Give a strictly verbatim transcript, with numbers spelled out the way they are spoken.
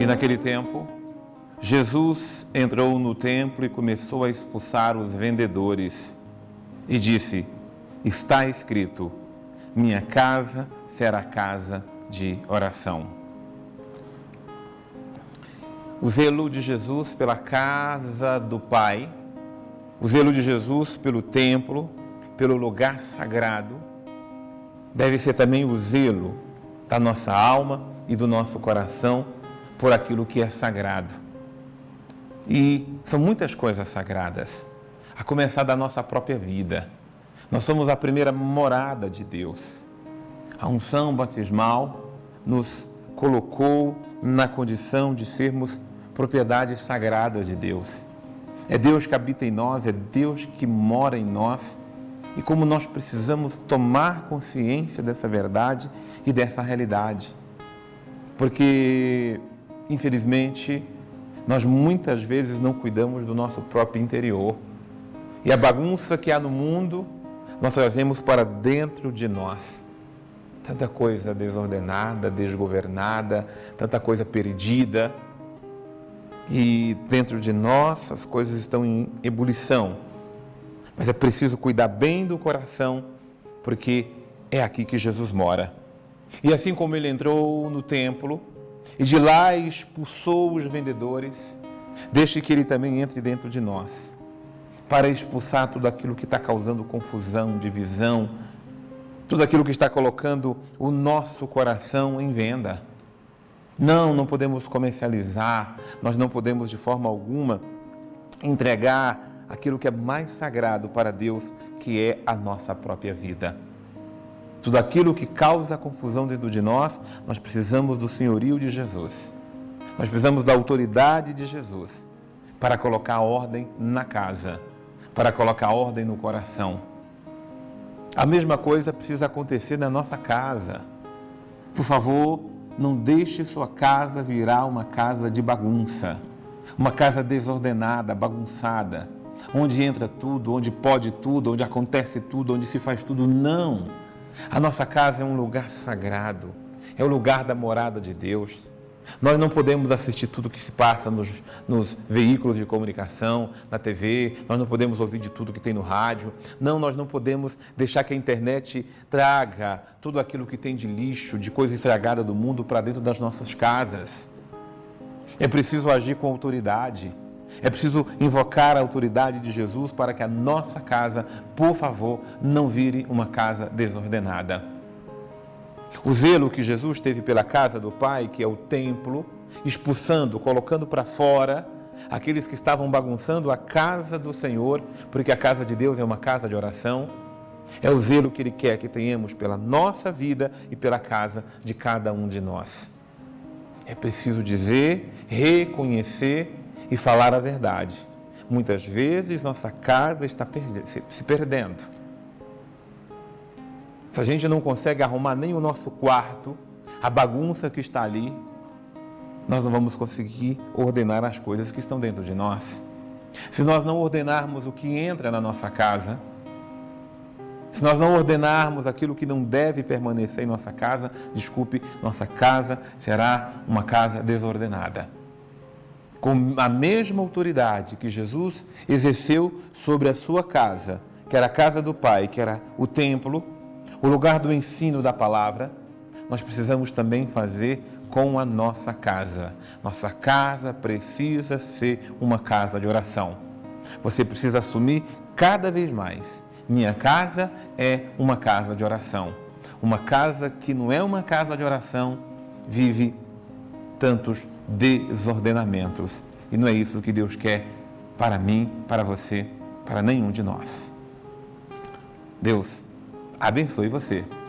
E naquele tempo, Jesus entrou no templo e começou a expulsar os vendedores e disse: está escrito, minha casa será casa de oração. O zelo de Jesus pela casa do Pai, o zelo de Jesus pelo templo, pelo lugar sagrado, deve ser também o zelo da nossa alma e do nosso coração por aquilo que é sagrado. E são muitas coisas sagradas, a começar da nossa própria vida. Nós somos a primeira morada de Deus. A unção batismal nos colocou na condição de sermos propriedades sagradas de Deus. É Deus que habita em nós, é Deus que mora em nós. E como nós precisamos tomar consciência dessa verdade e dessa realidade. Porque, infelizmente, nós muitas vezes não cuidamos do nosso próprio interior. E a bagunça que há no mundo, nós trazemos para dentro de nós. Tanta coisa desordenada, desgovernada, tanta coisa perdida. E dentro de nós as coisas estão em ebulição. Mas é preciso cuidar bem do coração, porque é aqui que Jesus mora. E assim como ele entrou no templo e de lá expulsou os vendedores, deixe que ele também entre dentro de nós, para expulsar tudo aquilo que está causando confusão, divisão, tudo aquilo que está colocando o nosso coração em venda. Não, não podemos comercializar, nós não podemos de forma alguma entregar aquilo que é mais sagrado para Deus, que é a nossa própria vida. Tudo aquilo que causa confusão dentro de nós, nós precisamos do senhorio de Jesus. Nós precisamos da autoridade de Jesus para colocar ordem na casa, para colocar ordem no coração. A mesma coisa precisa acontecer na nossa casa. Por favor, não deixe sua casa virar uma casa de bagunça, uma casa desordenada, bagunçada, onde entra tudo, onde pode tudo, onde acontece tudo, onde se faz tudo. Não! A nossa casa é um lugar sagrado, é o lugar da morada de Deus. Nós não podemos assistir tudo que se passa nos, nos veículos de comunicação, na T V, nós não podemos ouvir de tudo que tem no rádio. Não, nós não podemos deixar que a internet traga tudo aquilo que tem de lixo, de coisa estragada do mundo para dentro das nossas casas. É preciso agir com autoridade. É preciso invocar a autoridade de Jesus para que a nossa casa, por favor, não vire uma casa desordenada. O zelo que Jesus teve pela casa do Pai, que é o templo, expulsando, colocando para fora aqueles que estavam bagunçando a casa do Senhor, porque a casa de Deus é uma casa de oração. É o zelo que Ele quer que tenhamos pela nossa vida e pela casa de cada um de nós. É preciso dizer, reconhecer e falar a verdade. Muitas vezes nossa casa está se perdendo. Se a gente não consegue arrumar nem o nosso quarto, a bagunça que está ali, nós não vamos conseguir ordenar as coisas que estão dentro de nós. Se nós não ordenarmos o que entra na nossa casa, se nós não ordenarmos aquilo que não deve permanecer em nossa casa, desculpe, nossa casa será uma casa desordenada. Com a mesma autoridade que Jesus exerceu sobre a sua casa, que era a casa do Pai, que era o templo, o lugar do ensino da palavra, nós precisamos também fazer com a nossa casa. Nossa casa precisa ser uma casa de oração. Você precisa assumir cada vez mais: minha casa é uma casa de oração. Uma casa que não é uma casa de oração vive tantos desordenamentos. E não é isso que Deus quer para mim, para você, para nenhum de nós. Deus abençoe você.